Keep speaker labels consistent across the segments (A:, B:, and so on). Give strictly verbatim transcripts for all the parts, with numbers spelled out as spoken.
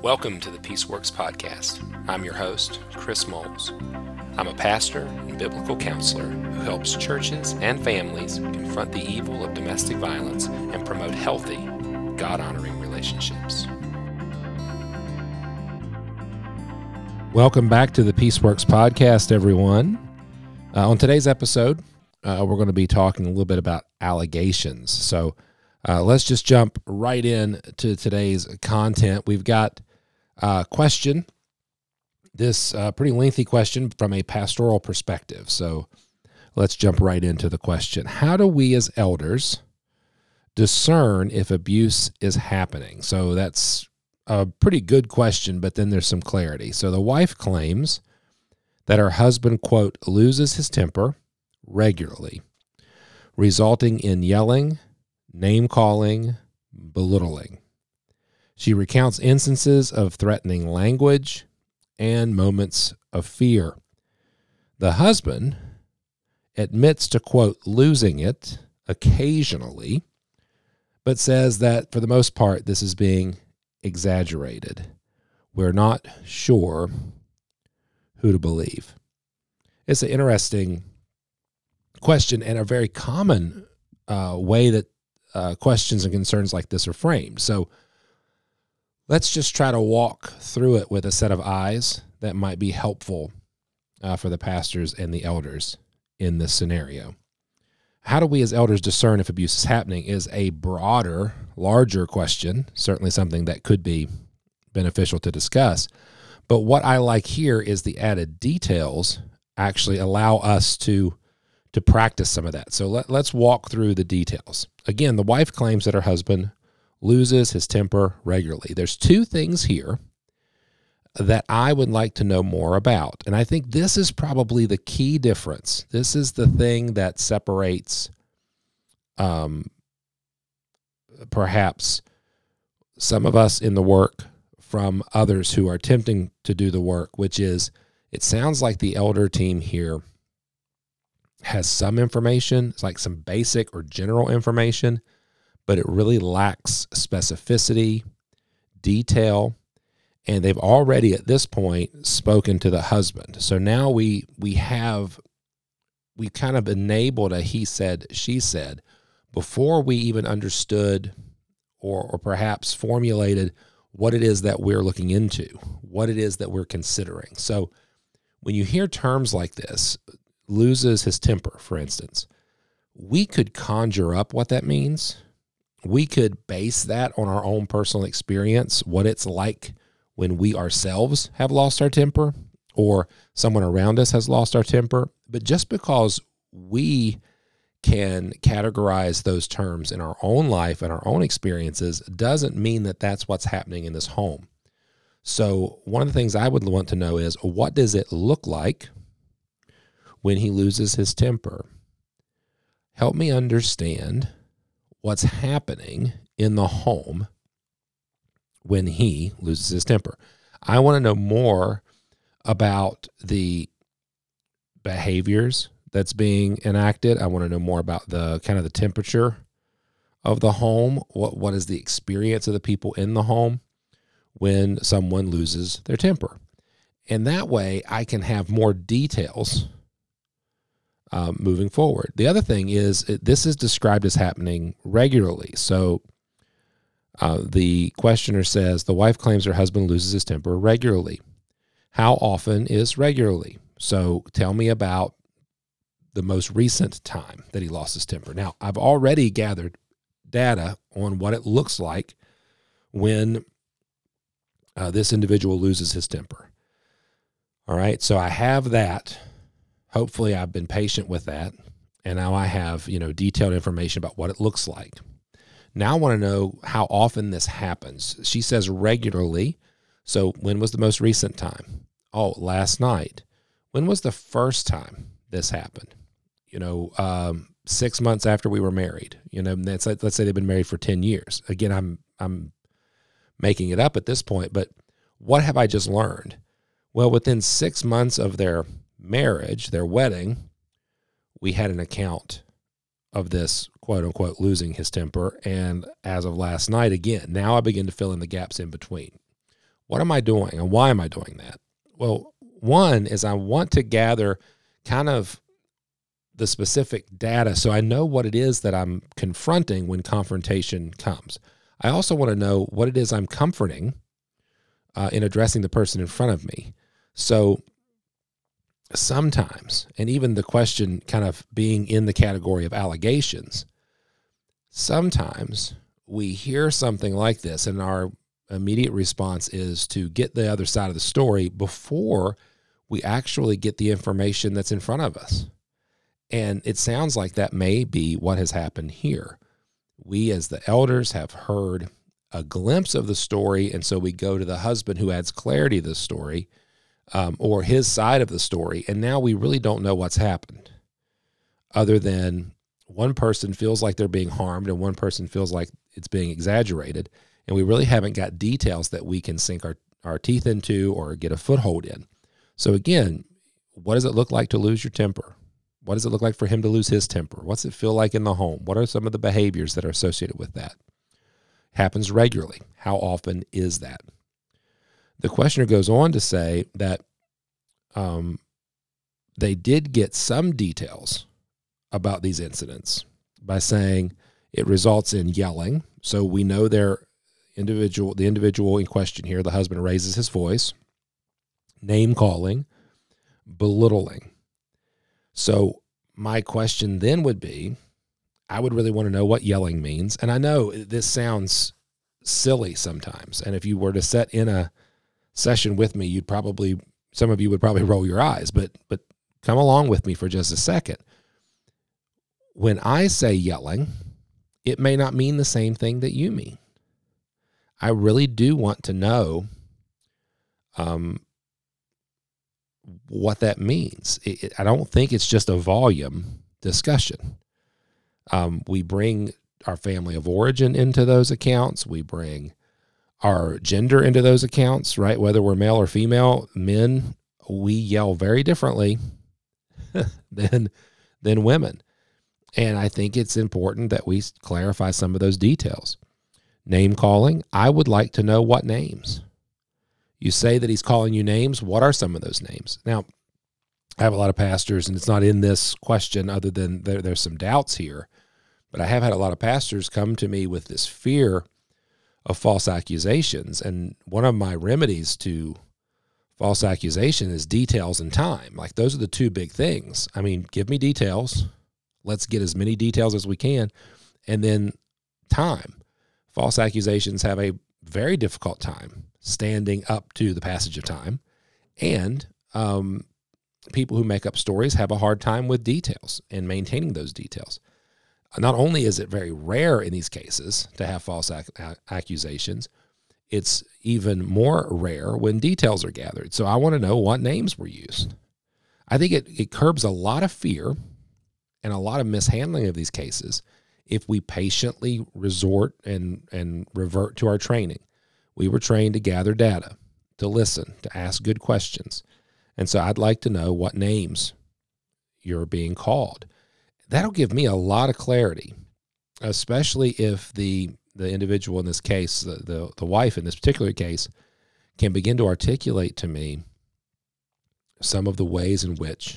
A: Welcome to the Peaceworks Podcast. I'm your host, Chris Moles. I'm a pastor and biblical counselor who helps churches and families confront the evil of domestic violence and promote healthy, God-honoring relationships.
B: Welcome back to the Peaceworks Podcast, everyone. Uh, on today's episode, uh, we're going to be talking a little bit about allegations. So uh, let's just jump right in to today's content. We've got a question, this uh, pretty lengthy question from a pastoral perspective. So let's jump right into the question. How do we as elders discern if abuse is happening? So that's a pretty good question, but then there's some clarity. So the wife claims that her husband, quote, loses his temper regularly, resulting in yelling, name-calling, belittling. She recounts instances of threatening language and moments of fear. The husband admits to, quote, losing it occasionally, but says that for the most part, this is being exaggerated. We're not sure who to believe. It's an interesting question and a very common uh, way that uh, questions and concerns like this are framed. So let's just try to walk through it with a set of eyes that might be helpful uh, for the pastors and the elders in this scenario. How do we as elders discern if abuse is happening is a broader, larger question, certainly something that could be beneficial to discuss. But what I like here is the added details actually allow us to, to practice some of that. So let, let's walk through the details. Again, the wife claims that her husband loses his temper regularly. There's two things here that I would like to know more about. And I think this is probably the key difference. This is the thing that separates um, perhaps some of us in the work from others who are attempting to do the work, which is it sounds like the elder team here has some information. It's like some basic or general information, but it really lacks specificity, detail, and they've already at this point spoken to the husband. So now we we have, we kind of enabled a he said, she said, before we even understood or, or perhaps formulated what it is that we're looking into, what it is that we're considering. So when you hear terms like this, loses his temper, for instance, we could conjure up what that means. We could base that on our own personal experience, what it's like when we ourselves have lost our temper or someone around us has lost our temper. But just because we can categorize those terms in our own life and our own experiences doesn't mean that that's what's happening in this home. So one of the things I would want to know is, what does it look like when he loses his temper? Help me understand what's happening in the home when he loses his temper. I want to know more about the behaviors that's being enacted. I want to know more about the kind of the temperature of the home. What what is the experience of the people in the home when someone loses their temper? And that way I can have more details Um, moving forward. The other thing is it, this is described as happening regularly. So uh, the questioner says the wife claims her husband loses his temper regularly. How often is regularly? So tell me about the most recent time that he lost his temper. Now, I've already gathered data on what it looks like when uh, this individual loses his temper. All right, so I have that. Hopefully I've been patient with that, and now I have, you know, detailed information about what it looks like. Now I want to know how often this happens. She says regularly. So when was the most recent time? Oh, last night. When was the first time this happened? You know, um, six months after we were married. You know, that's, let's say they've been married for ten years. Again, I'm I'm making it up at this point, but what have I just learned? Well, within six months of their marriage, their wedding, we had an account of this quote unquote losing his temper. And as of last night, again, now I begin to fill in the gaps in between. What am I doing and why am I doing that? Well, one is I want to gather kind of the specific data so I know what it is that I'm confronting when confrontation comes. I also want to know what it is I'm comforting uh, in addressing the person in front of me. So sometimes, and even the question kind of being in the category of allegations, sometimes we hear something like this and our immediate response is to get the other side of the story before we actually get the information that's in front of us. And it sounds like that may be what has happened here. We as the elders have heard a glimpse of the story, and so we go to the husband who adds clarity to the story, um, or his side of the story, and now we really don't know what's happened, other than one person feels like they're being harmed and one person feels like it's being exaggerated, and we really haven't got details that we can sink our, our teeth into or get a foothold in. So again, what does it look like to lose your temper? What does it look like for him to lose his temper? What's it feel like in the home? What are some of the behaviors that are associated with that? Happens regularly. How often is that? The questioner goes on to say that um, they did get some details about these incidents by saying it results in yelling. So we know their individual, the individual in question here, the husband raises his voice, name calling, belittling. So my question then would be, I would really want to know what yelling means. And I know this sounds silly sometimes. And if you were to sit in a session with me, you'd probably, some of you would probably roll your eyes, but, but come along with me for just a second. When I say yelling, it may not mean the same thing that you mean. I really do want to know, um, what that means. It, it, I don't think it's just a volume discussion. Um, we bring our family of origin into those accounts. We bring our gender into those accounts, right? Whether we're male or female, men, we yell very differently than, than women. And I think it's important that we clarify some of those details. Name calling, I would like to know what names. You say that he's calling you names. What are some of those names? Now, I have a lot of pastors, and it's not in this question other than there, there's some doubts here, but I have had a lot of pastors come to me with this fear of false accusations. And one of my remedies to false accusation is details and time. Like those are the two big things. I mean, give me details. Let's get as many details as we can. And then time. False accusations have a very difficult time standing up to the passage of time. And um, people who make up stories have a hard time with details and maintaining those details. Not only is it very rare in these cases to have false ac- accusations, it's even more rare when details are gathered. So I want to know what names were used. I think it, it curbs a lot of fear and a lot of mishandling of these cases if we patiently resort and, and revert to our training. We were trained to gather data, to listen, to ask good questions. And so I'd like to know what names you're being called. That'll give me a lot of clarity, especially if the the individual in this case, the, the, the wife in this particular case, can begin to articulate to me some of the ways in which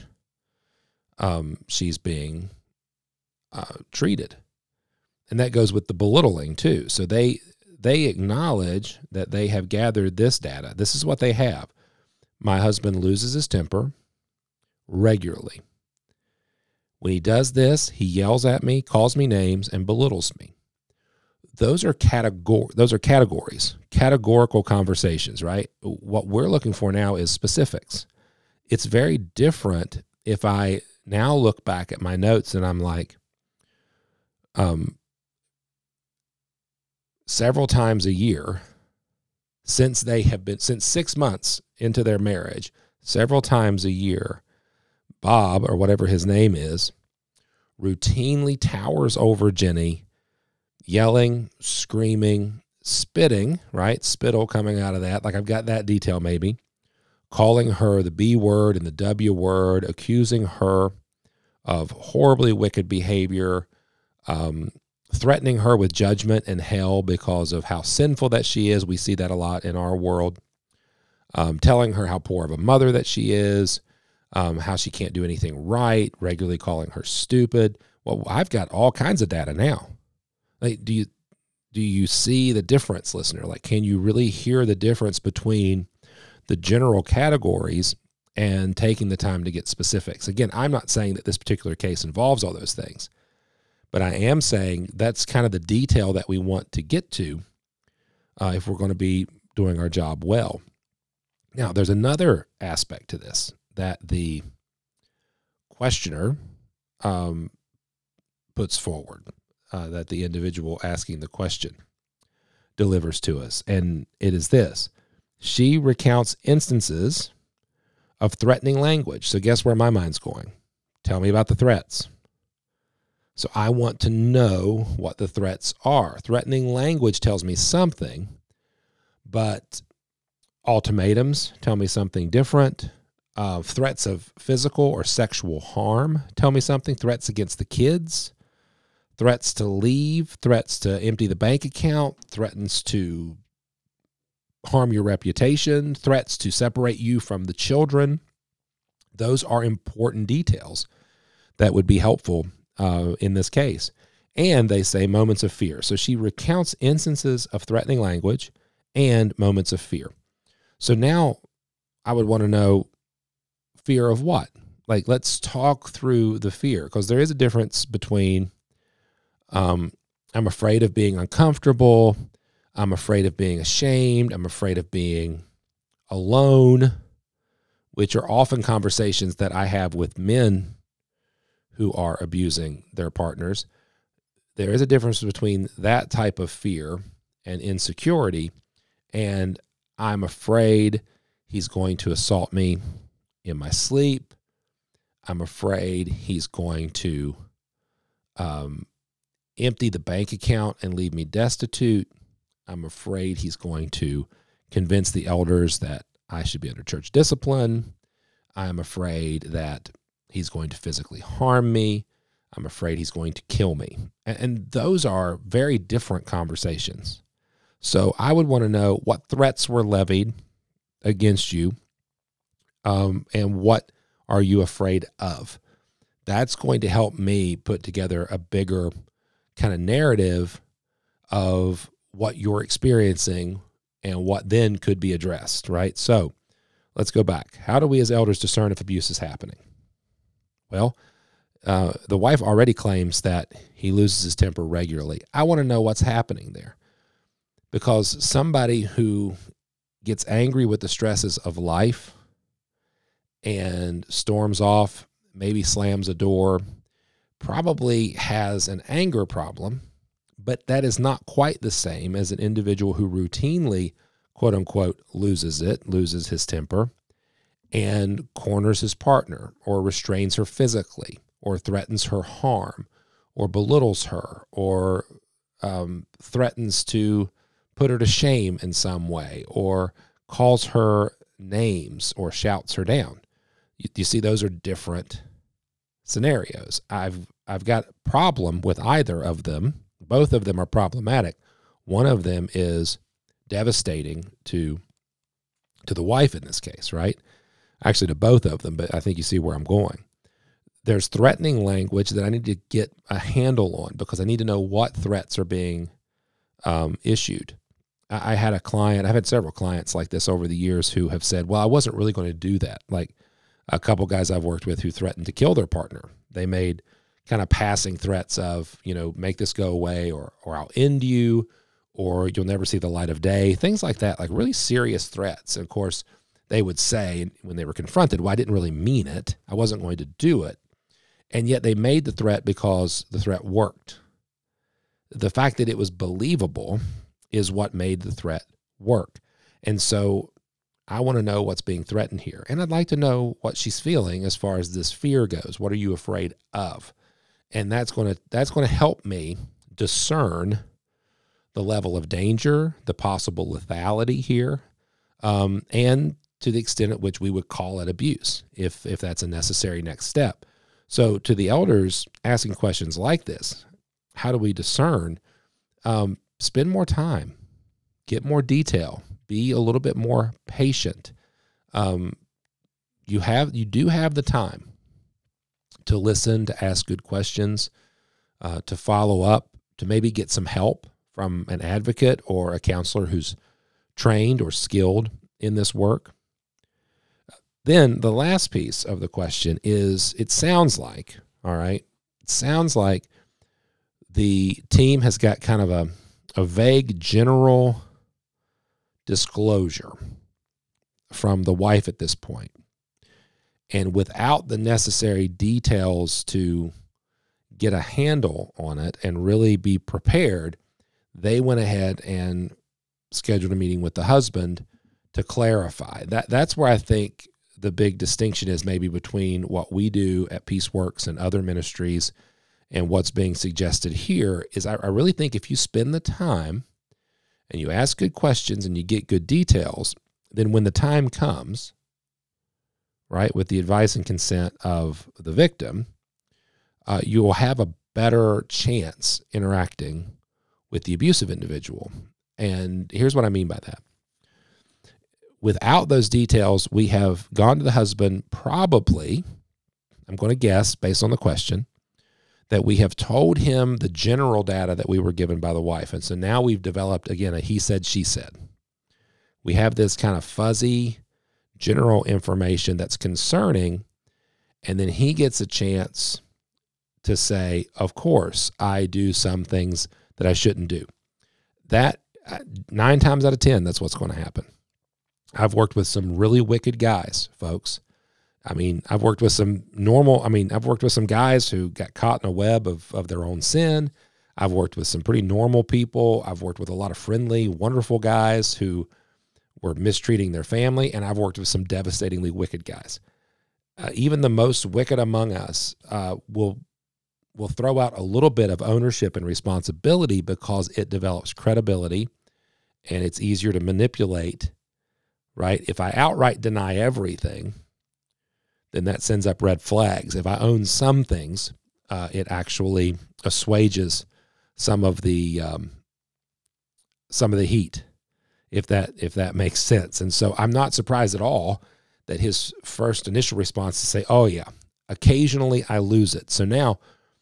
B: um, she's being uh, treated. And that goes with the belittling too. So they they acknowledge that they have gathered this data. This is what they have. My husband loses his temper regularly. When he does this, he yells at me, calls me names, and belittles me. Those are categor- those are categories, categorical conversations, right? What we're looking for now is specifics. It's very different if I now look back at my notes and I'm like, um, several times a year since they have been, since six months into their marriage, several times a year, Bob, or whatever his name is, routinely towers over Jenny, yelling, screaming, spitting, right? Spittle coming out of that. Like I've got that detail maybe. Calling her the B word and the W word, accusing her of horribly wicked behavior, um, threatening her with judgment and hell because of how sinful that she is. We see that a lot in our world. um, telling her how poor of a mother that she is, um, how she can't do anything right, regularly calling her stupid. Well, I've got all kinds of data now. Like, do you do you see the difference, listener? Like, can you really hear the difference between the general categories and taking the time to get specifics? Again, I'm not saying that this particular case involves all those things, but I am saying that's kind of the detail that we want to get to uh, if we're going to be doing our job well. Now, there's another aspect to this that the questioner um, puts forward, uh, that the individual asking the question delivers to us, and it is this. She recounts instances of threatening language. So guess where my mind's going? Tell me about the threats. So I want to know what the threats are. Threatening language tells me something, but ultimatums tell me something different. Uh, threats of physical or sexual harm tell me something. Threats against the kids, threats to leave, threats to empty the bank account, threatens to harm your reputation, threats to separate you from the children. Those are important details that would be helpful uh, in this case. And they say moments of fear. So she recounts instances of threatening language and moments of fear. So now I would want to know, fear of what? Like, let's talk through the fear, because there is a difference between um, I'm afraid of being uncomfortable, I'm afraid of being ashamed, I'm afraid of being alone, which are often conversations that I have with men who are abusing their partners. There is a difference between that type of fear and insecurity, and I'm afraid he's going to assault me in my sleep. I'm afraid he's going to um, empty the bank account and leave me destitute. I'm afraid he's going to convince the elders that I should be under church discipline. I'm afraid that he's going to physically harm me. I'm afraid he's going to kill me. And, and those are very different conversations. So I would want to know what threats were levied against you, um, and what are you afraid of? That's going to help me put together a bigger kind of narrative of what you're experiencing and what then could be addressed, right? So let's go back. How do we as elders discern if abuse is happening? Well, uh, the wife already claims that he loses his temper regularly. I want to know what's happening there, because somebody who gets angry with the stresses of life and storms off, maybe slams a door, probably has an anger problem, but that is not quite the same as an individual who routinely, quote unquote, loses it, loses his temper, and corners his partner, or restrains her physically, or threatens her harm, or belittles her, or um, threatens to put her to shame in some way, or calls her names, or shouts her down. You, you see, those are different scenarios. I've I've got a problem with either of them. Both of them are problematic. One of them is devastating to to the wife in this case, right? Actually, to both of them, but I think you see where I'm going. There's threatening language that I need to get a handle on, because I need to know what threats are being um, issued. I, I had a client, I've had several clients like this over the years who have said, well, I wasn't really going to do that. Like a couple guys I've worked with who threatened to kill their partner. They made kind of passing threats of, you know, make this go away, or or I'll end you, or you'll never see the light of day, things like that, like really serious threats. And of course, they would say when they were confronted, well, I didn't really mean it. I wasn't going to do it. And yet they made the threat because the threat worked. The fact that it was believable is what made the threat work. And so I want to know what's being threatened here. And I'd like to know what she's feeling as far as this fear goes. What are you afraid of? And that's going to that's going to help me discern the level of danger, the possible lethality here, um, and to the extent at which we would call it abuse, if if that's a necessary next step. So to the elders asking questions like this, how do we discern? Um, spend more time, get more detail, be a little bit more patient. um, you have you do have the time to listen, to ask good questions, uh, to follow up, to maybe get some help from an advocate or a counselor who's trained or skilled in this work. Then the last piece of the question is, it sounds like, all right, it sounds like the team has got kind of a, a vague general disclosure from the wife at this point. And without the necessary details to get a handle on it and really be prepared, they went ahead and scheduled a meeting with the husband to clarify. That that's where I think the big distinction is maybe between what we do at PeaceWorks and other ministries and what's being suggested here is I, I really think if you spend the time and you ask good questions and you get good details, then when the time comes, right, with the advice and consent of the victim, uh, you will have a better chance interacting with the abusive individual. And here's what I mean by that. Without those details, we have gone to the husband probably, I'm going to guess based on the question, that we have told him the general data that we were given by the wife. And so now we've developed, again, a he said, she said. We have this kind of fuzzy general information that's concerning, and then he gets a chance to say, of course, I do some things that I shouldn't do. That, nine times out of ten, that's what's going to happen. I've worked with some really wicked guys, folks. I mean, I've worked with some normal, I mean, I've worked with some guys who got caught in a web of, of their own sin. I've worked with some pretty normal people. I've worked with a lot of friendly, wonderful guys who were mistreating their family, and I've worked with some devastatingly wicked guys. Uh, even the most wicked among us uh, will will throw out a little bit of ownership and responsibility because it develops credibility, and it's easier to manipulate, right? If I outright deny everything, then that sends up red flags. If I own some things, uh, it actually assuages some of the um, some of the heat, if that if that makes sense. And so I'm not surprised at all that his first initial response is to say, "Oh yeah, occasionally I lose it." So now,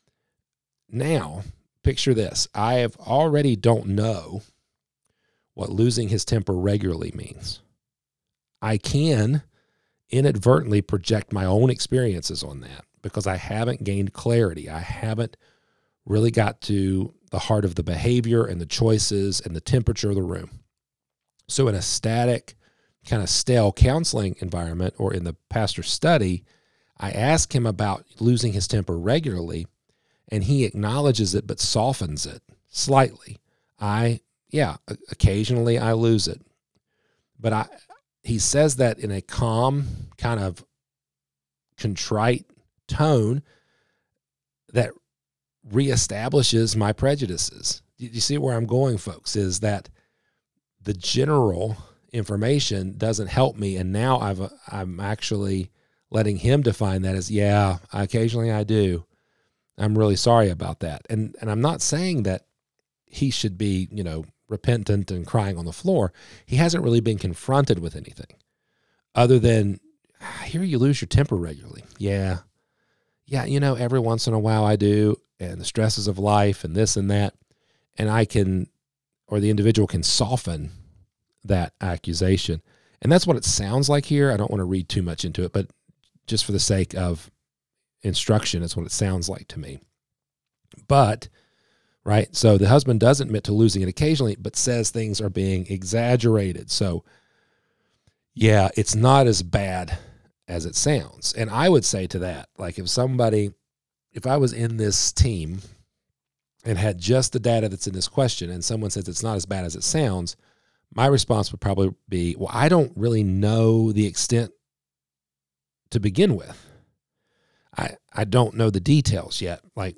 B: now picture this: I have already don't know what losing his temper regularly means. I can inadvertently project my own experiences on that because I haven't gained clarity. I haven't really got to the heart of the behavior and the choices and the temperature of the room. So in a static, kind of stale counseling environment or in the pastor's study, I ask him about losing his temper regularly, and he acknowledges it but softens it slightly. I, yeah, occasionally I lose it. But I, he says that in a calm, kind of contrite tone that reestablishes my prejudices. You see where I'm going, folks, is that the general information doesn't help me, and now I've I'm actually letting him define that as, yeah, occasionally I do. I'm really sorry about that. And and I'm not saying that he should be, you know, repentant and crying on the floor. He hasn't really been confronted with anything other than, I hear you lose your temper regularly. Yeah. Yeah, you know, every once in a while I do, and the stresses of life and this and that. And I can, or the individual can soften that accusation. And that's what it sounds like here. I don't want to read too much into it, but just for the sake of instruction, it's what it sounds like to me. But, right, so the husband does admit to losing it occasionally, but says things are being exaggerated. So, yeah, it's not as bad as it sounds. And I would say to that, like if somebody, if I was in this team and had just the data that's in this question and someone says it's not as bad as it sounds, my response would probably be, well, I don't really know the extent to begin with. I I don't know the details yet. Like,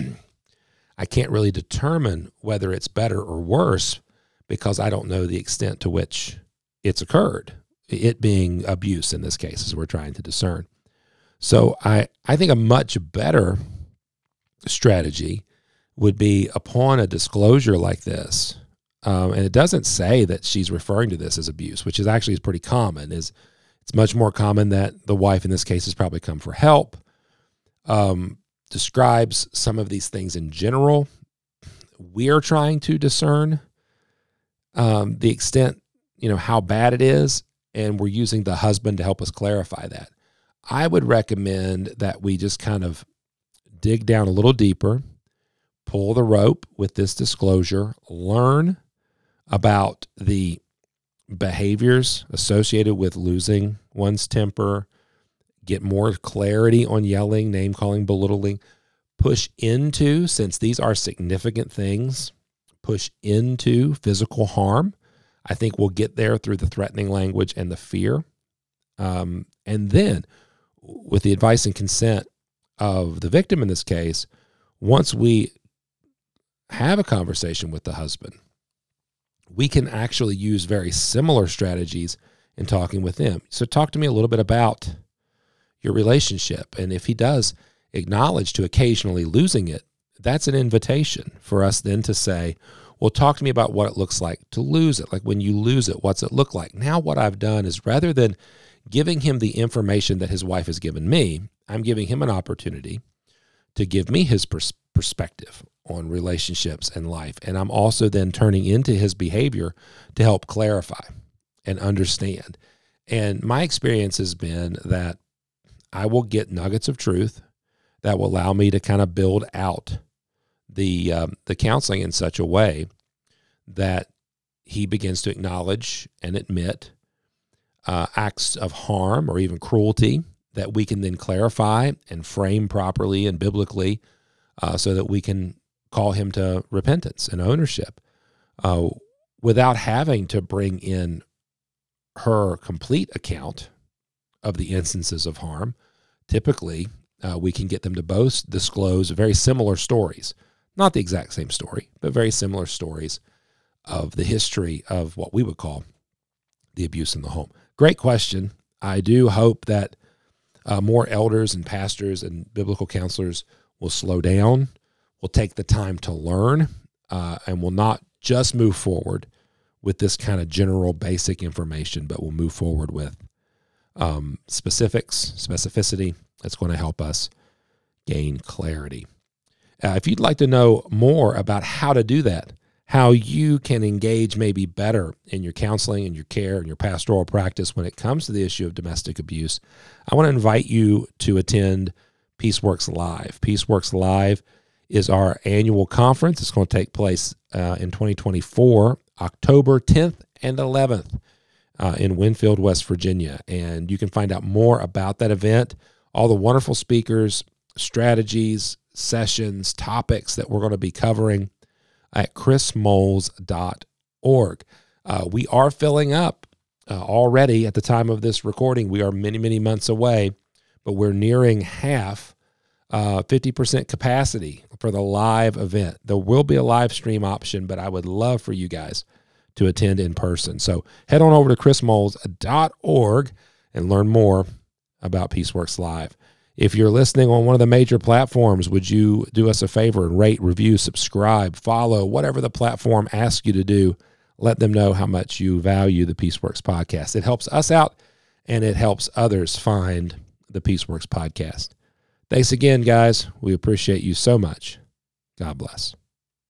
B: I can't really determine whether it's better or worse because I don't know the extent to which it's occurred, it being abuse in this case, as we're trying to discern. So I, I think a much better strategy would be upon a disclosure like this, um, and it doesn't say that she's referring to this as abuse, which is actually pretty common, is It's much more common that the wife in this case has probably come for help. Um, describes some of these things in general. We are trying to discern um, the extent, you know, how bad it is, and we're using the husband to help us clarify that. I would recommend that we just kind of dig down a little deeper, pull the rope with this disclosure, learn about the behaviors associated with losing one's temper, get more clarity on yelling, name-calling, belittling, push into, since these are significant things, push into physical harm. I think we'll get there through the threatening language and the fear. Um, and then, with the advice and consent of the victim in this case, once we have a conversation with the husband, we can actually use very similar strategies in talking with them. So talk to me a little bit about your relationship. And if he does acknowledge to occasionally losing it, that's an invitation for us then to say, well, talk to me about what it looks like to lose it. Like when you lose it, what's it look like? Now what I've done is, rather than giving him the information that his wife has given me, I'm giving him an opportunity to give me his pers- perspective on relationships and life. And I'm also then turning into his behavior to help clarify and understand. And my experience has been that I will get nuggets of truth that will allow me to kind of build out the um, the counseling in such a way that he begins to acknowledge and admit uh, acts of harm or even cruelty that we can then clarify and frame properly and biblically uh, so that we can call him to repentance and ownership uh, without having to bring in her complete account of the instances of harm. Typically, uh, we can get them to both disclose very similar stories, not the exact same story, but very similar stories of the history of what we would call the abuse in the home. Great question. I do hope that uh, more elders and pastors and biblical counselors will slow down, will take the time to learn, uh, and will not just move forward with this kind of general basic information, but will move forward with um, specifics, specificity that's going to help us gain clarity. Uh, if you'd like to know more about how to do that, how you can engage maybe better in your counseling and your care and your pastoral practice when it comes to the issue of domestic abuse, I want to invite you to attend PeaceWorks Live. PeaceWorks Live is our annual conference. It's going to take place uh, in twenty twenty-four, October tenth and eleventh uh, in Winfield, West Virginia. And you can find out more about that event, all the wonderful speakers, strategies, sessions, topics that we're going to be covering at chris moles dot org. Uh, we are filling up uh, already at the time of this recording. We are many, many months away, but we're nearing half, uh, fifty percent capacity for the live event. There will be a live stream option, but I would love for you guys to attend in person. So head on over to chris moles dot org and learn more about PeaceWorks Live. If you're listening on one of the major platforms, would you do us a favor and rate, review, subscribe, follow, whatever the platform asks you to do? Let them know how much you value the PeaceWorks podcast. It helps us out, and it helps others find the PeaceWorks podcast. Thanks again, guys. We appreciate you so much. God bless.